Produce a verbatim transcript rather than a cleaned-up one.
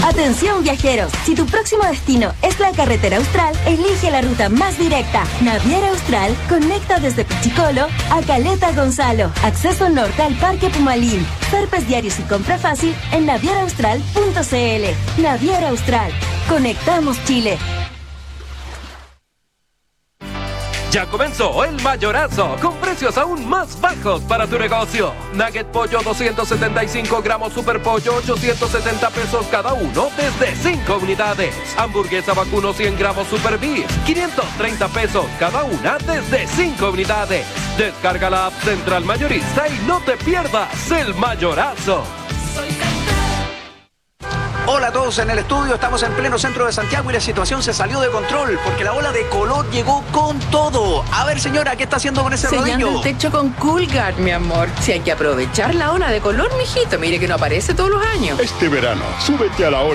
Atención viajeros, si tu próximo destino es la carretera austral, elige la ruta más directa. Naviera Austral conecta desde Pichicolo a Caleta Gonzalo. Acceso norte al Parque Pumalín. Zarpes diarios y compra fácil en naviera austral punto c l. Naviera Austral. Conectamos Chile. Ya comenzó el mayorazo, con precios aún más bajos para tu negocio. Nugget pollo doscientos setenta y cinco gramos Super Pollo, ochocientos setenta pesos cada uno, desde cinco unidades. Hamburguesa vacuno cien gramos Super Beef, quinientos treinta pesos cada una, desde cinco unidades. Descarga la app Central Mayorista y no te pierdas el mayorazo. Hola a todos en el estudio, estamos en pleno centro de Santiago y la situación se salió de control porque la ola de calor llegó con todo. A ver, señora, ¿qué está haciendo con ese Sellando rodillo? el techo con Coolguard, mi amor. Si hay que aprovechar la ola de color, mijito, mire que no aparece todos los años. Este verano, súbete a la ola